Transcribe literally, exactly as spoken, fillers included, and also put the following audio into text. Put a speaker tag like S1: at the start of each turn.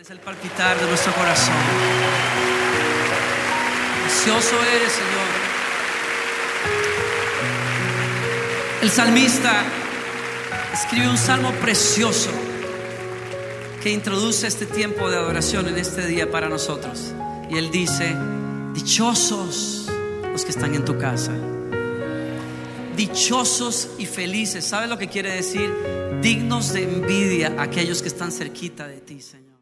S1: Es el palpitar de nuestro corazón. Precioso eres, Señor. El salmista escribe un salmo precioso que introduce este tiempo de adoración en este día para nosotros. Y él dice: dichosos los que están en tu casa, dichosos y felices. ¿Sabes lo que quiere decir? Dignos de envidia aquellos que están cerquita de ti, Señor.